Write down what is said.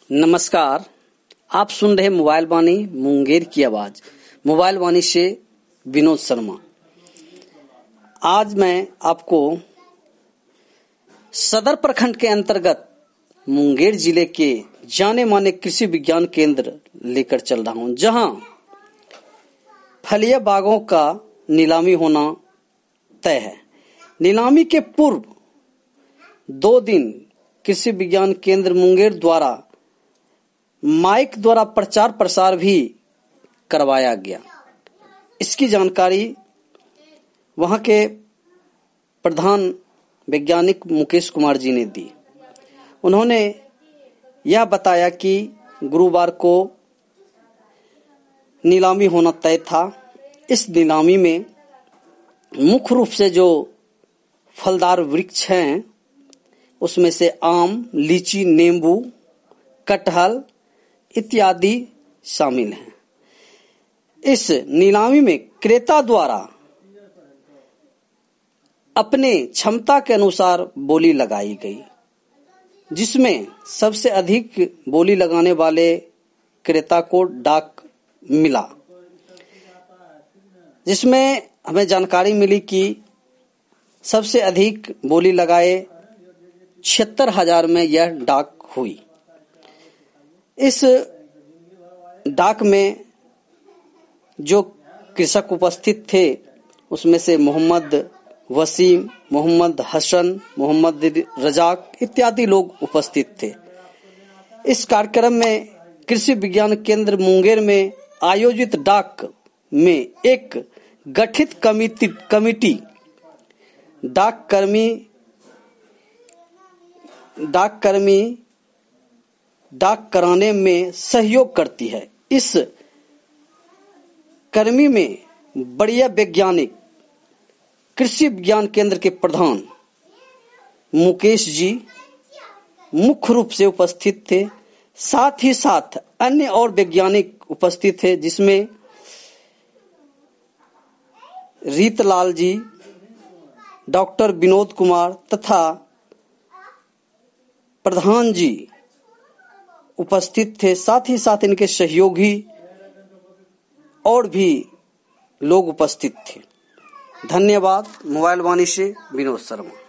नमस्कार, आप सुन रहे मोबाइल वाणी मुंगेर की आवाज। मोबाइल वाणी से विनोद शर्मा। आज मैं आपको सदर प्रखंड के अंतर्गत मुंगेर जिले के जाने माने कृषि विज्ञान केंद्र लेकर चल रहा हूं, जहां फलिया बागों का नीलामी होना तय है। नीलामी के पूर्व 2 दिन कृषि विज्ञान केंद्र मुंगेर द्वारा माइक द्वारा प्रचार प्रसार भी करवाया गया। इसकी जानकारी वहां के प्रधान वैज्ञानिक मुकेश कुमार जी ने दी। उन्होंने यह बताया कि गुरुवार को नीलामी होना तय था। इस नीलामी में मुख्य रूप से जो फलदार वृक्ष हैं उसमें से आम, लीची, नींबू, कटहल इत्यादि शामिल हैं। इस नीलामी में क्रेता द्वारा अपने क्षमता के अनुसार बोली लगाई गई, जिसमें सबसे अधिक बोली लगाने वाले क्रेता को डाक मिला, जिसमें हमें जानकारी मिली कि सबसे अधिक बोली लगाए 76,000 में यह डाक हुई। इस डाक में जो कृषक उपस्थित थे उसमें से मोहम्मद वसीम, मोहम्मद हसन, मोहम्मद रजाक इत्यादि लोग उपस्थित थे। इस कार्यक्रम में कृषि विज्ञान केंद्र मुंगेर में आयोजित डाक में एक गठित कमिटी डाक कराने में सहयोग करती है। इस कर्मी में बढ़िया वैज्ञानिक कृषि विज्ञान केंद्र के प्रधान मुकेश जी मुख्य रूप से उपस्थित थे। साथ ही साथ अन्य और वैज्ञानिक उपस्थित थे, जिसमें रीतलाल जी, डॉक्टर विनोद कुमार तथा प्रधान जी उपस्थित थे। साथ ही साथ इनके सहयोगी और भी लोग उपस्थित थे। धन्यवाद। मोबाइल वाणी से विनोद शर्मा।